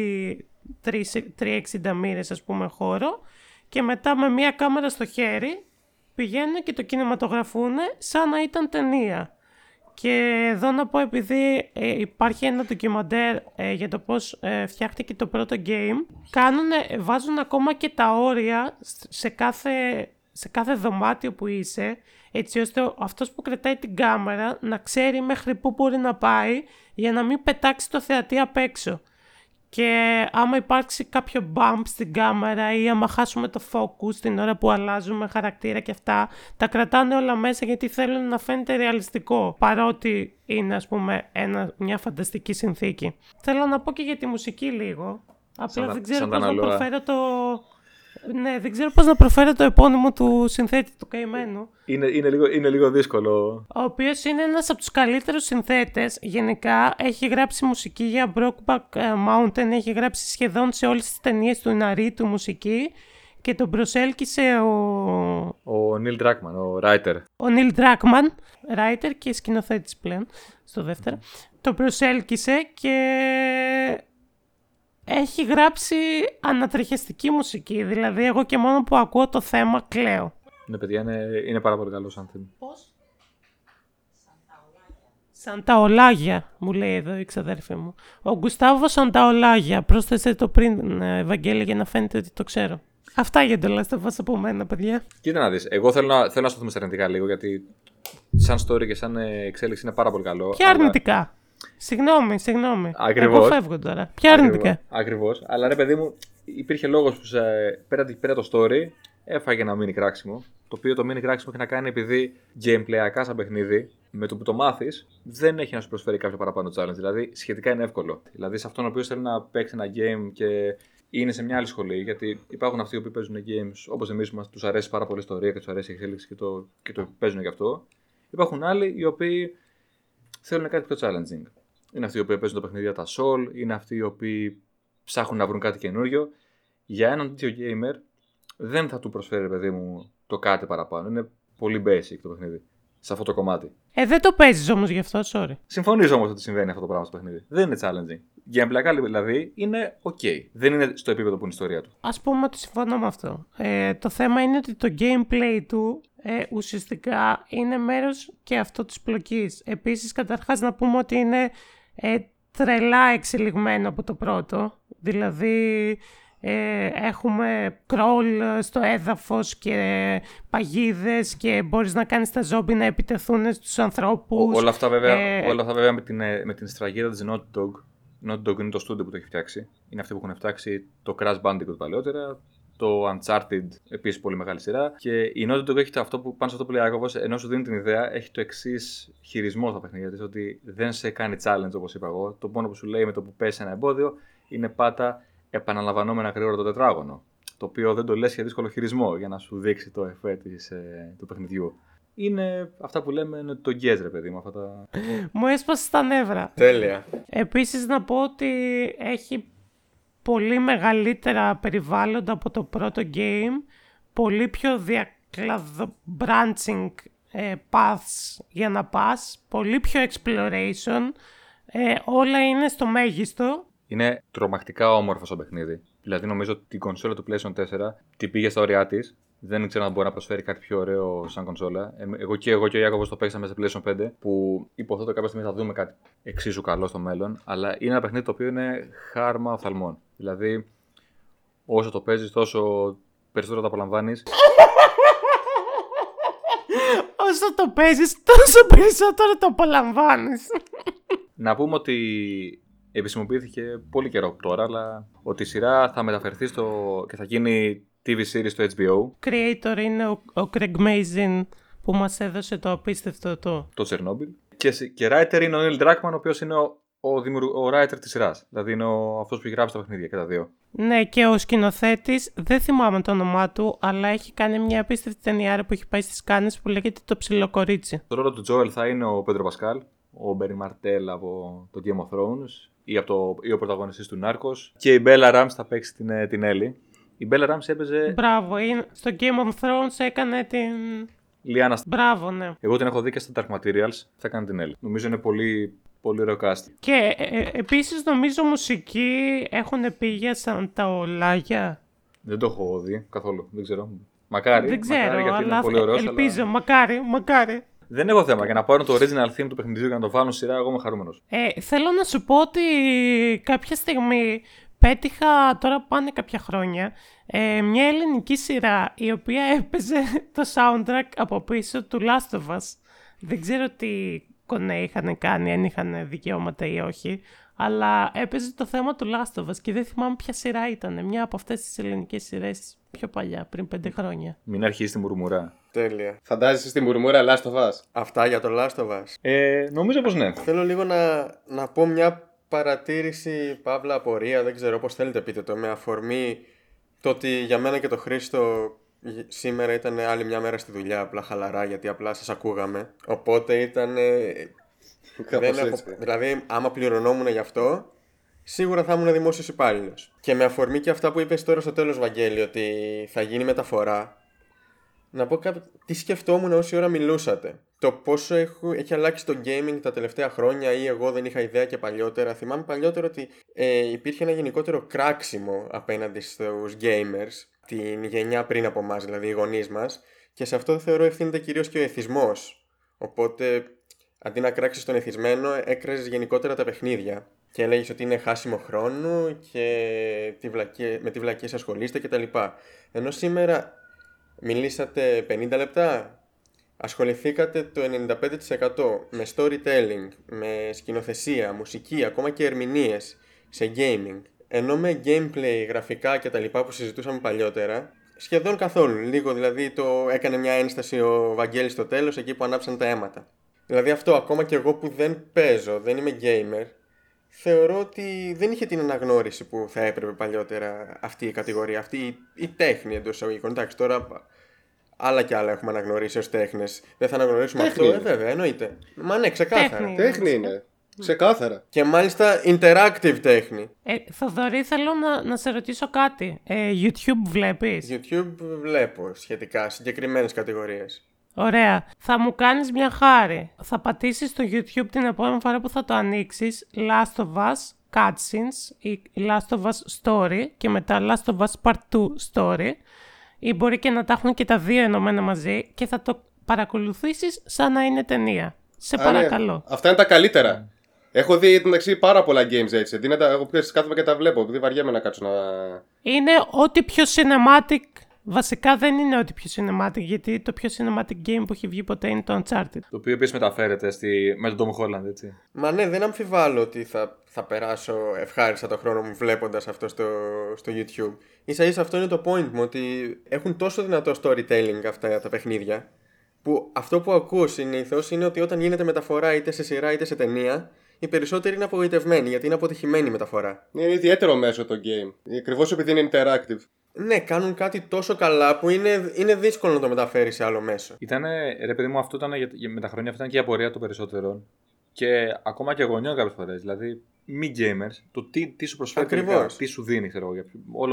[SPEAKER 2] 360 μοίρες ας πούμε χώρο, και μετά με μία κάμερα στο χέρι πηγαίνουν και το κινηματογραφούν σαν να ήταν ταινία. Και εδώ να πω, επειδή υπάρχει ένα ντοκιμαντέρ για το πώς φτιάχτηκε το πρώτο game, βάζουν ακόμα και τα όρια σε κάθε δωμάτιο που είσαι, έτσι ώστε αυτός που κρατάει την κάμερα να ξέρει μέχρι πού μπορεί να πάει για να μην πετάξει το θεατή απ' έξω. Και άμα υπάρξει κάποιο bump στην κάμερα ή άμα χάσουμε το focus την ώρα που αλλάζουμε χαρακτήρα και αυτά, τα κρατάνε όλα μέσα γιατί θέλουν να φαίνεται ρεαλιστικό, παρότι είναι ας πούμε μια φανταστική συνθήκη. Θέλω να πω και για τη μουσική λίγο, απλά δεν ξέρω πώς να προφέρω Ναι, δεν ξέρω πώς να προφέρω το επώνυμο του συνθέτη του καημένου.
[SPEAKER 1] Είναι λίγο δύσκολο.
[SPEAKER 2] Ο οποίος είναι ένας από τους καλύτερους συνθέτες. Γενικά έχει γράψει μουσική για Brokeback Mountain, έχει γράψει σχεδόν σε όλες τις ταινίες του Naruto μουσική και τον προσέλκυσε
[SPEAKER 1] ο Neil Druckmann, ο writer.
[SPEAKER 2] Ο Neil Druckmann, writer και σκηνοθέτης πλέον, στο δεύτερο. Τον προσέλκυσε και έχει γράψει ανατριχιαστική μουσική, δηλαδή εγώ και μόνο που ακούω το θέμα κλαίω.
[SPEAKER 1] Ναι παιδιά, είναι πάρα πολύ καλό σαν θέμα.
[SPEAKER 2] Πώς? Σανταολάγια, μου λέει εδώ η ξαδέρφη μου. Ο Γκουστάβο Σανταολάγια, πρόσθεσε το πριν, Ευαγγέλη, για να φαίνεται ότι το ξέρω. Αυτά για το Last of Us από μένα, παιδιά.
[SPEAKER 1] Κοίτα να δεις, εγώ θέλω να σταθούμε στα αρνητικά λίγο, γιατί σαν story και σαν εξέλιξη είναι πάρα πολύ καλό.
[SPEAKER 2] Ποια αρνητικά? Συγγνώμη.
[SPEAKER 1] Ακριβώς.
[SPEAKER 2] Εγώ φεύγω τώρα. Ποια αρνητικά?
[SPEAKER 1] Ακριβώς. Αλλά ρε παιδί μου, υπήρχε λόγος που πέρα το story, έφαγε ένα mini κράξιμο. Το οποίο το mini κράξιμο έχει να κάνει επειδή gameplayακά σαν παιχνίδι, με το που το μάθει, δεν έχει να σου προσφέρει κάποιο παραπάνω challenge. Δηλαδή, σχετικά είναι εύκολο. Δηλαδή, σε αυτόν ο οποίο θέλει να παίξει ένα game και είναι σε μια άλλη σχολή, γιατί υπάρχουν αυτοί που παίζουν games όπως εμείς μας, τους αρέσει πάρα πολύ η ιστορία και τους αρέσει η εξέλιξη και το παίζουν γι' αυτό. Υπάρχουν άλλοι οι οποίοι θέλουν κάτι πιο challenging. Είναι αυτοί οι οποίοι παίζουν τα παιχνίδια τα Soul, είναι αυτοί οι οποίοι ψάχνουν να βρουν κάτι καινούριο. Για έναν τέτοιο gamer δεν θα του προσφέρει, παιδί μου, το κάτι παραπάνω. Είναι πολύ basic το παιχνίδι σε αυτό το κομμάτι.
[SPEAKER 2] Δεν το παίζεις όμως γι' αυτό, sorry.
[SPEAKER 1] Συμφωνείς όμως ότι συμβαίνει αυτό το πράγμα στο παιχνίδι. Δεν είναι challenging. Gameplay δηλαδή είναι ok. Δεν είναι στο επίπεδο που είναι η ιστορία του.
[SPEAKER 2] Ας πούμε ότι συμφωνώ με αυτό. Το θέμα είναι ότι το gameplay του ουσιαστικά είναι μέρος και αυτό της πλοκής. Επίσης, καταρχάς να πούμε ότι είναι τρελά εξελιγμένο από το πρώτο. Δηλαδή, έχουμε crawl στο έδαφος και παγίδες και μπορείς να κάνεις τα ζόμπι να επιτεθούν στους ανθρώπους.
[SPEAKER 1] Όλα αυτά βέβαια με την σφραγίδα της Naughty Dog. Naughty Dog είναι το studio που το έχει φτιάξει. Είναι αυτοί που έχουν φτιάξει το Crash Bandicoot παλαιότερα, το Uncharted επίσης πολύ μεγάλη σειρά. Και η Naughty Dog έχει αυτό που, πάνω σε αυτό που λέει Άκοβος, ενώ σου δίνει την ιδέα, έχει το εξής χειρισμό στα παιχνίδια της, ότι δεν σε κάνει challenge όπως είπα εγώ. Το μόνο που σου λέει με το που πέσει ένα εμπόδιο είναι πάτα επαναλαμβανόμενα γρήγορα το τετράγωνο. Το οποίο δεν το λες για δύσκολο χειρισμό για να σου δείξει το εφέ του παιχνιδιού. Είναι αυτά που λέμε το γκέζ, ρε παιδί μου.
[SPEAKER 2] Μου έσπασε τα νεύρα.
[SPEAKER 4] Τέλεια.
[SPEAKER 2] Επίσης να πω ότι έχει πολύ μεγαλύτερα περιβάλλοντα από το πρώτο game, πολύ πιο branching paths για να πας, πολύ πιο exploration, όλα είναι στο μέγιστο. Είναι
[SPEAKER 1] τρομακτικά όμορφο στο παιχνίδι. Δηλαδή νομίζω ότι την κονσόλα του PlayStation 4 την πήγε στα όρια της. Δεν ήξερα να μπορεί να προσφέρει κάτι πιο ωραίο σαν κονσόλα. Εγώ και ο Ιάκωβος το παίξαμε σε PlayStation 5, που υποθέτω κάποια στιγμή θα δούμε κάτι εξίσου καλό στο μέλλον. Αλλά είναι ένα παιχνίδι το οποίο είναι χάρμα οφθαλμών. Δηλαδή, όσο το παίζεις, τόσο περισσότερο το απολαμβάνεις.
[SPEAKER 2] Όσο το παίζεις, τόσο περισσότερο το απολαμβάνεις.
[SPEAKER 1] Να πούμε ότι επισημοποιήθηκε πολύ καιρό τώρα, αλλά ότι η σειρά θα μεταφερθεί και θα γίνει TV series στο HBO.
[SPEAKER 2] Creator είναι ο Craig Mazin που μας έδωσε το απίστευτο το
[SPEAKER 1] Chernobyl. Και writer είναι ο Neil Druckmann, ο οποίος είναι ο writer της σειράς. Δηλαδή είναι αυτός που έχει γράψει τα παιχνίδια και τα δύο.
[SPEAKER 2] Ναι, και ο σκηνοθέτης, δεν θυμάμαι το όνομά του, αλλά έχει κάνει μια απίστευτη ταινιάρα που έχει πάει στις Κάνες που λέγεται Το Ψιλοκορίτσι.
[SPEAKER 1] Το ρόλο του Joel θα είναι ο Πέντρο Πασκάλ, ο Μπέρι Μαρτέλ από το Game of Thrones ή ο πρωταγωνιστής του Narcos. Και η Bella Ramsey θα παίξει την Ellie. Η Bella Ramsey έπαιζε.
[SPEAKER 2] Μπράβο, στο Game of Thrones έκανε την.
[SPEAKER 1] Λιάννα.
[SPEAKER 2] Μπράβο, ναι.
[SPEAKER 1] Εγώ την έχω δει και στα Dark Materials. Θα κάνει την Ellie. Νομίζω είναι πολύ, πολύ ωραίο cast.
[SPEAKER 2] Και επίσης νομίζω μουσική έχουν πει για Σανταολάγια.
[SPEAKER 1] Δεν το έχω δει καθόλου. Δεν ξέρω. Μακάρι.
[SPEAKER 2] Δεν ξέρω,
[SPEAKER 1] μακάρι, γιατί
[SPEAKER 2] αλλά
[SPEAKER 1] είναι πολύ ωραίος,
[SPEAKER 2] ελπίζω.
[SPEAKER 1] Αλλά...
[SPEAKER 2] Μακάρι.
[SPEAKER 1] Δεν έχω θέμα. Για να πάρουν το original theme του παιχνιδιού και να το βάλουν σειρά, εγώ είμαι χαρούμενος.
[SPEAKER 2] Θέλω να σου πω ότι κάποια στιγμή πέτυχα, τώρα πάνε κάποια χρόνια, μια ελληνική σειρά η οποία έπαιζε το soundtrack από πίσω του Last of Us. Δεν ξέρω τι κονέ είχαν κάνει, αν είχαν δικαιώματα ή όχι, αλλά έπαιζε το θέμα του Last of Us και δεν θυμάμαι ποια σειρά ήταν. Μια από αυτές τις ελληνικές σειρές πιο παλιά, πριν 5 χρόνια.
[SPEAKER 1] Μην αρχίσει τη μουρμουρά.
[SPEAKER 4] Τέλεια.
[SPEAKER 3] Φαντάζεσαι στη μουρμούρα Last of Us.
[SPEAKER 4] Αυτά για το Last of Us.
[SPEAKER 1] Νομίζω πως ναι.
[SPEAKER 4] Θέλω λίγο να πω μια παρατήρηση, παύλα απορία, δεν ξέρω πώς θέλετε πείτε το, με αφορμή το ότι για μένα και το Χρήστο σήμερα ήταν άλλη μια μέρα στη δουλειά, απλά χαλαρά, γιατί απλά σας ακούγαμε. Οπότε ήταν... δηλαδή, άμα πληρωνόμουν γι' αυτό, σίγουρα θα ήμουν δημόσιος υπάλληλος. Και με αφορμή και αυτά που είπες τώρα στο τέλος, Βαγγέλη, ότι θα γίνει μεταφορά, να πω τι σκεφτόμουν όση ώρα μιλούσατε. Το πόσο έχει αλλάξει το gaming τα τελευταία χρόνια, ή εγώ δεν είχα ιδέα και παλιότερα. Θυμάμαι παλιότερα ότι υπήρχε ένα γενικότερο κράξιμο απέναντι στους gamers, την γενιά πριν από εμάς, δηλαδή οι γονείς μας, και σε αυτό θεωρώ ευθύνεται κυρίως και ο εθισμός. Οπότε αντί να κράξεις τον εθισμένο, έκραζες γενικότερα τα παιχνίδια και έλεγες ότι είναι χάσιμο χρόνου και με τι βλακίες ασχολείστε κτλ. Ενώ σήμερα μιλήσατε 50 λεπτά, ασχοληθήκατε το 95% με storytelling, με σκηνοθεσία, μουσική, ακόμα και ερμηνείες σε gaming. Ενώ με gameplay, γραφικά κτλ. Που συζητούσαμε παλιότερα, Σχεδόν καθόλου. Λίγο δηλαδή το έκανε μια ένσταση ο Βαγγέλης στο τέλος, εκεί που ανάψαν τα αίματα. Δηλαδή αυτό, ακόμα και εγώ που δεν παίζω, δεν είμαι gamer, θεωρώ ότι δεν είχε την αναγνώριση που θα έπρεπε παλιότερα αυτή η κατηγορία, αυτή η τέχνη εντός εισαγωγικών. Εντάξει, τώρα άλλα και άλλα έχουμε αναγνωρίσει ως τέχνες. Δεν θα αναγνωρίσουμε
[SPEAKER 3] Τέχνη
[SPEAKER 4] αυτό,
[SPEAKER 3] είναι.
[SPEAKER 4] βέβαια, εννοείται. Μα ναι, ξεκάθαρα.
[SPEAKER 2] Τέχνη.
[SPEAKER 3] Τέχνη είναι. Ξεκάθαρα.
[SPEAKER 4] Και μάλιστα interactive τέχνη.
[SPEAKER 2] Θοδωρή, θέλω να σε ρωτήσω κάτι. YouTube βλέπεις?
[SPEAKER 4] YouTube βλέπω σχετικά συγκεκριμένες κατηγορίες.
[SPEAKER 2] Ωραία. Θα μου κάνεις μια χάρη. Θα πατήσεις στο YouTube την επόμενη φορά που θα το ανοίξεις Last of Us Cutscenes ή Last of Us Story και μετά Last of Us Part 2 Story, ή μπορεί και να τα έχουν και τα δύο ενωμένα μαζί, και θα το παρακολουθήσεις σαν να είναι ταινία. Σε παρακαλώ.
[SPEAKER 3] Ναι. Αυτά είναι τα καλύτερα. Έχω δει εντάξει πάρα πολλά games έτσι. Αντί να εγώ κάθομαι και τα βλέπω, επειδή βαριέμαι να κάτσω να.
[SPEAKER 2] Είναι ό,τι πιο cinematic. Βασικά δεν είναι ό,τι πιο cinematic, γιατί το πιο cinematic game που έχει βγει ποτέ είναι το Uncharted.
[SPEAKER 1] Το οποίο επίσης μεταφέρεται με τον Tom Holland, έτσι.
[SPEAKER 4] Μα ναι, δεν αμφιβάλλω ότι θα περάσω ευχάριστα το χρόνο μου βλέποντας αυτό στο YouTube. Ίσα ίσα αυτό είναι το point μου, ότι έχουν τόσο δυνατό storytelling αυτά τα παιχνίδια, που αυτό που ακούω συνήθως είναι ότι όταν γίνεται μεταφορά είτε σε σειρά είτε σε ταινία, οι περισσότεροι είναι απογοητευμένοι γιατί είναι αποτυχημένη η μεταφορά.
[SPEAKER 3] Είναι ιδιαίτερο μέσο το game. Ακριβώς επειδή είναι interactive.
[SPEAKER 4] Ναι, κάνουν κάτι τόσο καλά που είναι δύσκολο να το μεταφέρει σε άλλο μέσο.
[SPEAKER 1] Ήτανε, ρε παιδί μου, αυτό ήταν με τα χρόνια, αυτή ήταν και η απορία των περισσότερων. Και ακόμα και γονιών κάποιες φορές. Δηλαδή, μη gamers, το τι σου προσφέρει τελικά, τι σου δίνει, ξέρω εγώ.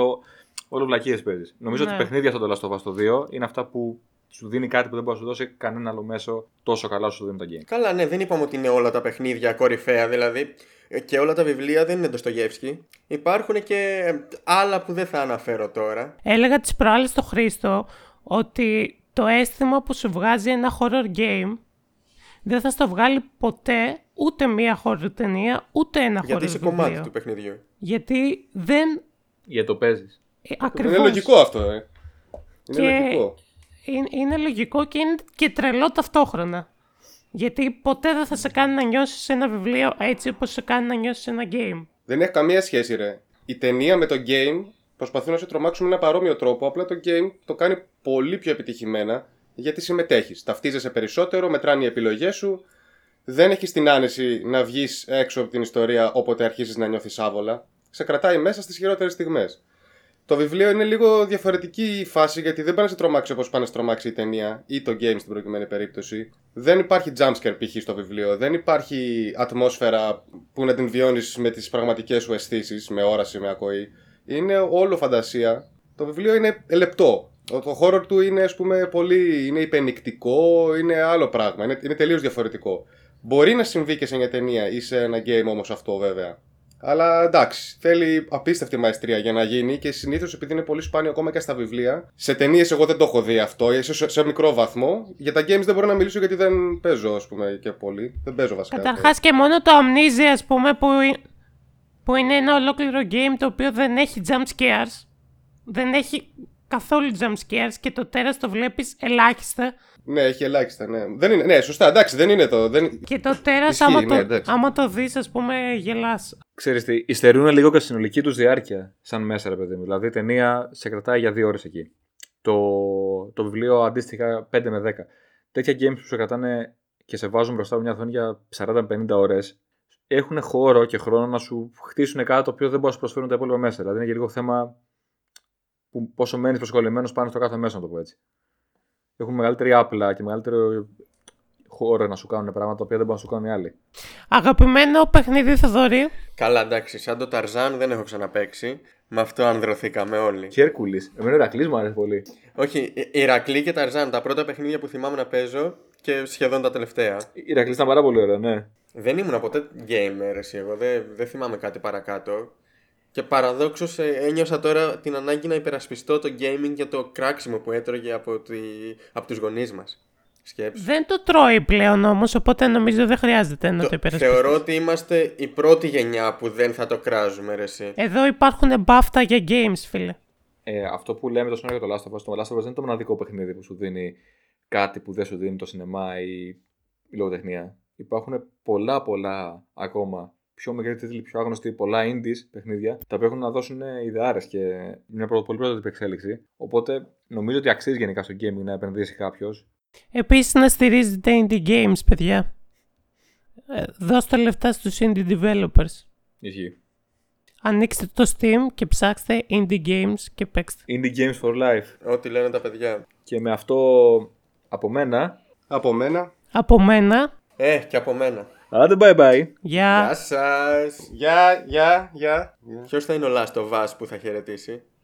[SPEAKER 1] Όλο βλακίες παίζεις. Νομίζω ότι παιχνίδια στο The Last of Us 2 είναι αυτά που σου δίνει κάτι που δεν μπορεί να σου δώσει κανένα άλλο μέσο τόσο καλά όσο σου δίνει το game.
[SPEAKER 4] Καλά, ναι, δεν είπαμε ότι είναι όλα τα παιχνίδια κορυφαία, δηλαδή. Και όλα τα βιβλία δεν είναι Ντοστογεύσκι. Υπάρχουν και άλλα που δεν θα αναφέρω τώρα.
[SPEAKER 2] Έλεγα τις προάλλες στο Χρήστο ότι το αίσθημα που σου βγάζει ένα horror game δεν θα στο βγάλει ποτέ ούτε μία horror ταινία, ούτε ένα horror
[SPEAKER 4] Γιατί είσαι
[SPEAKER 2] βιβλίο.
[SPEAKER 4] κομμάτι του παιχνιδιού.
[SPEAKER 2] Γιατί δεν...
[SPEAKER 1] Για το παίζεις.
[SPEAKER 2] Ακριβώς.
[SPEAKER 3] Είναι λογικό αυτό, Είναι
[SPEAKER 2] Και
[SPEAKER 3] λογικό.
[SPEAKER 2] είναι λογικό και είναι και τρελό ταυτόχρονα. Γιατί ποτέ δεν θα σε κάνει να νιώσεις ένα βιβλίο έτσι όπως σε κάνει να νιώσεις ένα game.
[SPEAKER 3] Δεν έχει καμία σχέση, ρε. Η ταινία με το game προσπαθούν να σε τρομάξουν με ένα παρόμοιο τρόπο. Απλά το game το κάνει πολύ πιο επιτυχημένα γιατί συμμετέχεις. Ταυτίζεσαι περισσότερο, μετράνε οι επιλογές σου. Δεν έχεις την άνεση να βγεις έξω από την ιστορία όποτε αρχίζεις να νιώθεις άβολα. Σε κρατάει μέσα στις χειρότερες στιγμές. Το βιβλίο είναι λίγο διαφορετική η φάση γιατί δεν πάνε να σε τρομάξει όπως πάνε να σε τρομάξει η ταινία ή το game στην προκειμένη περίπτωση. Δεν υπάρχει jumpscare π.χ. στο βιβλίο. Δεν υπάρχει ατμόσφαιρα που να την βιώνεις με τις πραγματικές σου αισθήσεις, με όραση, με ακοή. Είναι όλο φαντασία. Το βιβλίο είναι λεπτό. Το horror του είναι, ας πούμε, είναι υπενικτικό, είναι άλλο πράγμα. Είναι τελείως διαφορετικό. Μπορεί να συμβεί και σε μια ταινία ή σε ένα game όμως αυτό βέβαια. Αλλά εντάξει, θέλει απίστευτη μαεστρία για να γίνει και συνήθως επειδή είναι πολύ σπάνιο ακόμα και στα βιβλία. Σε ταινίες εγώ δεν το έχω δει αυτό, ίσως σε μικρό βαθμό. Για τα games δεν μπορώ να μιλήσω γιατί δεν παίζω, ας πούμε, και πολύ. Δεν παίζω βασικά.
[SPEAKER 2] Καταρχάς και μόνο το Amnesia, ας πούμε, που είναι ένα ολόκληρο game το οποίο δεν έχει jump scares. Δεν έχει καθόλου jump scares και το τέρας το βλέπεις ελάχιστα.
[SPEAKER 3] Ναι, έχει ελάχιστα, ναι. Δεν είναι, ναι, σωστά, εντάξει, δεν είναι το.
[SPEAKER 2] Και το τέρας,
[SPEAKER 3] Ισχύει, ναι, εντάξει.
[SPEAKER 2] άμα το δεις, ας πούμε, γελάς.
[SPEAKER 1] Ξέρεις τι, υστερούν λίγο και συνολική τους διάρκεια σαν μέσα, ρε παιδί μου. Δηλαδή η ταινία σε κρατάει για 2 ώρες εκεί. Το βιβλίο αντίστοιχα 5 με 10. Τέτοια games που σε κρατάνε και σε βάζουν μπροστά από μια οθόνη για 40-50 ώρες έχουν χώρο και χρόνο να σου χτίσουν κάτι το οποίο δεν μπορεί να σου προσφέρουν τα υπόλοιπα μέσα. Δηλαδή είναι και λίγο θέμα που πόσο μένεις προσκολλημένος πάνω στο κάθε μέσο, να το πω έτσι. Έχουν μεγαλύτερη άπλα και μεγαλύτερο χώρο να σου κάνουν πράγματα τα οποία δεν μπορούν να σου κάνουν οι άλλοι.
[SPEAKER 2] Αγαπημένο παιχνίδι, Θοδωρή.
[SPEAKER 4] Καλά, εντάξει, σαν το Ταρζάν δεν έχω ξαναπαίξει. Με αυτό ανδρωθήκαμε όλοι.
[SPEAKER 1] Και Έρκουλης. Εμένα ο Ηρακλής μου αρέσει πολύ.
[SPEAKER 4] Όχι, Ηρακλή και Ταρζάν, τα πρώτα παιχνίδια που θυμάμαι να παίζω και σχεδόν τα τελευταία.
[SPEAKER 1] Ηρακλής ήταν πάρα πολύ ωραίο, ναι.
[SPEAKER 4] Δεν ήμουν ποτέ gamer, εσύ, εγώ δεν θυμάμαι κάτι παρακάτω. Και παραδόξως ένιωσα τώρα την ανάγκη να υπερασπιστώ το gaming για το κράξιμο που έτρωγε από τους γονείς μας. Σκέψου.
[SPEAKER 2] Δεν το τρώει πλέον όμως, οπότε νομίζω δεν χρειάζεται να το υπερασπιστείς.
[SPEAKER 4] Θεωρώ ότι είμαστε η πρώτη γενιά που δεν θα το κράζουμε, ρε εσύ.
[SPEAKER 2] Εδώ υπάρχουν μπάφτα για games, φίλε.
[SPEAKER 1] Αυτό που λέμε τόσο για το Last of Us, το Last of Us δεν είναι το μοναδικό παιχνίδι που σου δίνει κάτι που δεν σου δίνει το σινεμά ή η λογοτεχνία. Υπάρχουν πολλά ακόμα πιο μικροί τίτλοι, πιο άγνωστοι, πολλά indies παιχνίδια, τα οποία έχουν να δώσουν ιδεάρες και μια πολύ πρωτότυπη εξέλιξη. Οπότε νομίζω ότι αξίζει γενικά στο gaming να επενδύσει κάποιος.
[SPEAKER 2] Επίσης να στηρίζετε indie games, παιδιά. Δώστε λεφτά στους indie developers.
[SPEAKER 1] Ισχύει.
[SPEAKER 2] Ανοίξτε το Steam και ψάξτε indie games και παίξτε.
[SPEAKER 1] Indie games for life.
[SPEAKER 4] Ό,τι λένε τα παιδιά.
[SPEAKER 1] Και με αυτό από μένα.
[SPEAKER 3] Από μένα.
[SPEAKER 2] Από μένα,
[SPEAKER 4] Και από μένα.
[SPEAKER 1] Άντε bye bye.
[SPEAKER 2] γεια.
[SPEAKER 4] Γεια σας.
[SPEAKER 3] Γεια.
[SPEAKER 4] Ποιος θα είναι ο Last of Us που θα χαιρετήσει?